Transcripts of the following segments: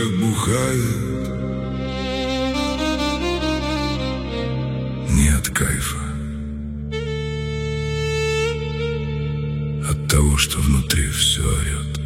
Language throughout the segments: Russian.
Человек бухает не от кайфа, от того, что внутри все орет.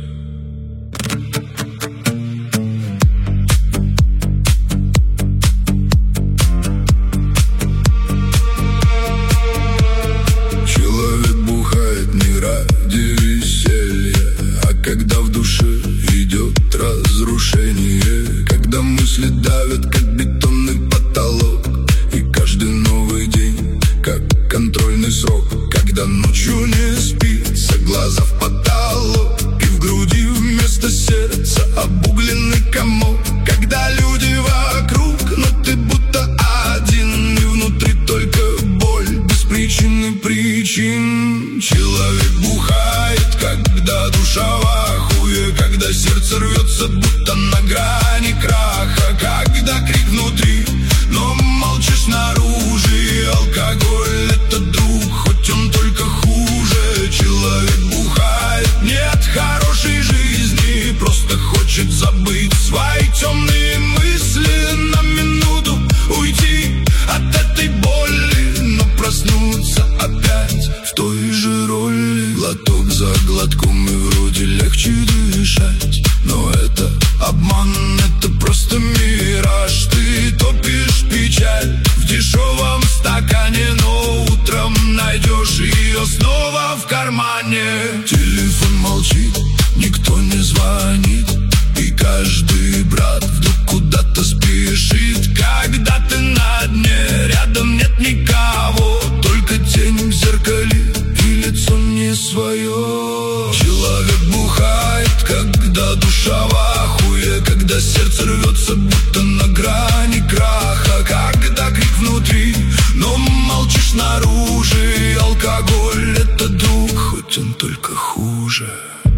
Человек бухает не ради веселья, а когда в душе идет разрушение, когда мысли давят, как бетонный потолок, и каждый новый день, как контрольный срок, когда ночью не спится, глаза в потолок, и в груди вместо сердца обугленный комок, когда люди вокруг, но ты будто один, и внутри только боль без причины причин. Человек бухает, когда душа в ахуе, когда сердце рвется, будто на грани краха, когда крик внутри, но молчишь снаружи, и алкоголь — это друг, хоть он только хуже. Человек бухает не от хорошей жизни, просто хочет забыть свои темные мысли, на минуту уйти от этой боли, но проснуться опять в той же роли. Глоток за глотком, и вроде легче дышать, но это обман, это просто мираж. Ты топишь печаль в дешевом стакане, но утром найдешь ее снова в кармане. Телефон молчит, никто не звонит, и каждый брат вдруг куда-то спешит. Когда ты на дне, рядом нет никого, только тень в зеркале и лицо не свое. Человек бухает, когда душа в ахуе, когда сердце рвется, будто на грани краха, когда крик внутри, но молчишь снаружи, и алкоголь — это друг, хоть он только хуже.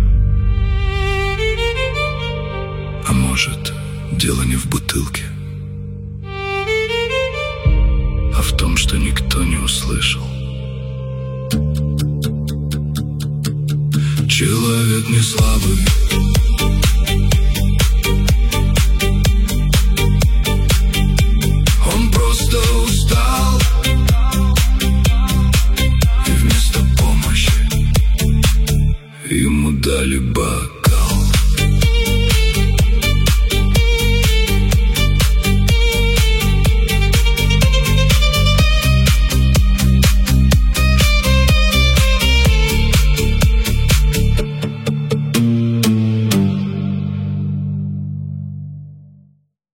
А может, дело не в бутылке, а в том, что никто не услышал. Человек не слабый, он просто устал, и вместо помощи ему дали бак.